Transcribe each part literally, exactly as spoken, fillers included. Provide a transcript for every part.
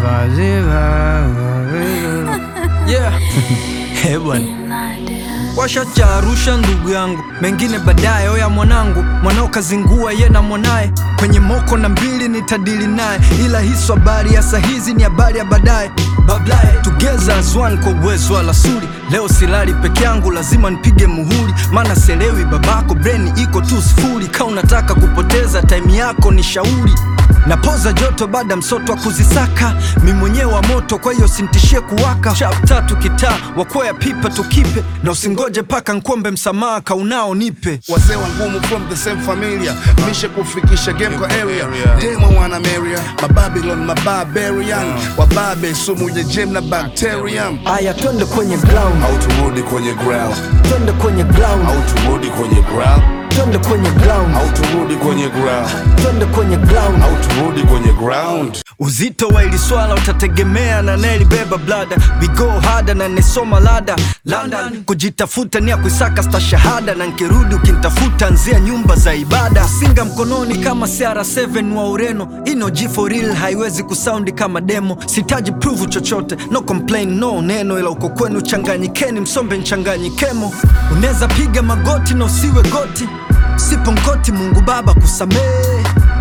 Yeah. Hey bwana, washacha Arusha ndugu yangu, mengine baadaye. Oya mwanangu, mwanao kazingua ye na mwanaye, kwenye moko na mbili nitadili naye, ila hiso habari ya sahizi ni habari ya baadaye. Bablaye together as one kwa uwezo wa lasuri. Leo silali peke yangu, lazima nipige muhuri, maana selewi babako brain iko tu sifuri. Ka unataka kupoteza time yako ni shauri, napoza joto baada msoto wa kuzisaka, mi mwenyewe wa moto kwa hiyo sintishie kuwaka. Chap tatu kitaa wakwea pipa tukipe, na usingoje paka nkuombe msamaha kaunao nipe. Wazee wa ngumu from the same familia, mishe kufikisha game kwa area. Demo wana Maria, ma Babylon, ma Barbarian, wababe sumu ya gem na bacterium. Aya twende kwenye ground, au turudi kwenye ground. twende kwenye ground, au turudi kwenye ground. twende kwenye ground, au turudi kwenye ground. twende kwenye ground, au turudi kwenye ground. Uzito wa ili swala utategemea na neli beba blada. We go harder na nesoma lada London, kujitafuta ni ya kuisaka sta shahada, na nkirudi ukintafuta nzia nyumba za ibada. Singa mkononi kama C R seven wa Ureno, ino G for real haiwezi kusoundi kama demo. Sitaji prove chochote, no complain no neno, ila uko kwenu changanyikeni msombe nchanganyikemo. Uneza piga magoti na usiwe goti, sipo mkoti Mungu Baba kusamehe.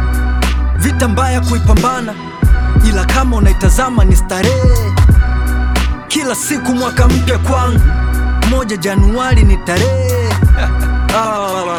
Vita mbaya kuipambana, ila kama unaitazama ni starehe. Kila siku mwaka mpya kwangu, moja Januari ni tarehe. ah,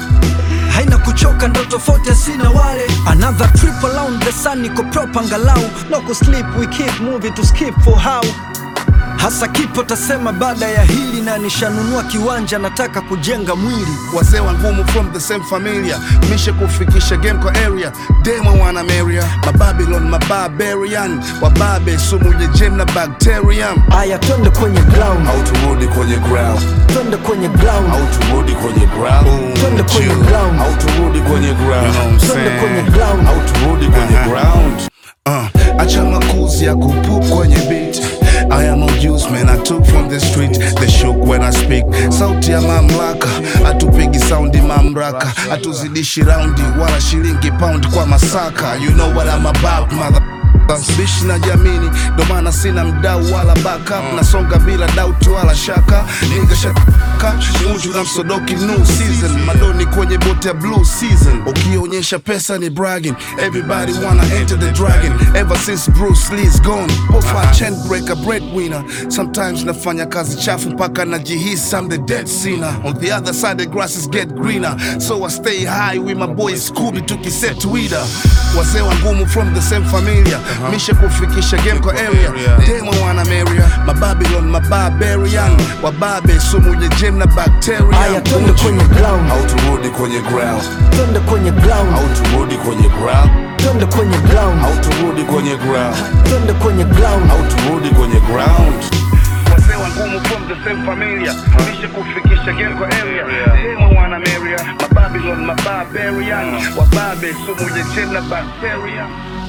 Haina kuchoka ndo tofauti sina wale. Another trip around the sun, niko proper angalau. No kusleep, we keep moving to skip for how. Hasa kipo tasema baada ya hili, na nishanunua kiwanja nataka kujenga mwili. Wazee wa ngumu from the same familia, mishe kufikisha game kwa area. Demo wana Maria, ma Babylon, ma Barbarian, wababe sumu ya gem na bacterium. Aya twende kwenye ground, au turudi kwenye ground. twende kwenye ground, au turudi kwenye ground. twende kwenye ground, au turudi kwenye ground. twende kwenye ground, au turudi kwenye ground. Uh, acha makuzi ya kupoop kwenye beat. I am a juice man, I took from the street. They shook when I speak. Sauti ya mamlaka, atupigi soundi mamraka, atuzidishi raundi wala shilingi pound kwa masaka. You know what I'm about, mother. Bishi na jamini, ndo maana sina mdau wala backup. Nasonga bila doubt wala shaka, nigga shaka. Munju na msodoki new season, madoni kwenye bote ya blue season. Ukionyesha pesa ni bragging, everybody wanna enter the dragon. Ever since Bruce Lee's gone, pofa chain breaker, breadwinner. Sometimes nafanya kazi chafu mpaka najihisi I'm the dead sinner. On the other side the grasses get greener, so I stay high with my boy Scooby tukiset Twitter. Wazee wa ngumu from the same familia, mishe kufikisha game kwa area. Demo wana Maria, ma Babylon, ma Barbarian, wababe sumu ya gem na bacteria. Aya twende kwenye ground, au turudi kwenye ground. twende kwenye ground, au turudi kwenye ground. twende kwenye ground, au turudi kwenye ground. twende kwenye ground, au turudi kwenye ground. Wazee wa ngumu from the same familia, mishe kufikisha game kwa area. Demo wana Maria, ma Babylon, ma Barbarian, wababe sumu ya gem na bacteria.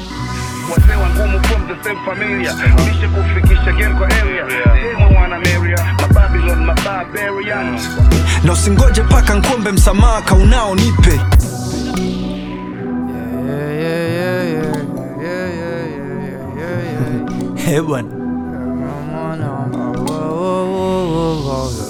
Wazee wa ngumu from the same familia, mishe kufikisha game kwa area. Demo wana Maria, ma Babylon, ma Barbarian. na usingoje paka nkuombe msamaha kaunao nipe. Hey bwana.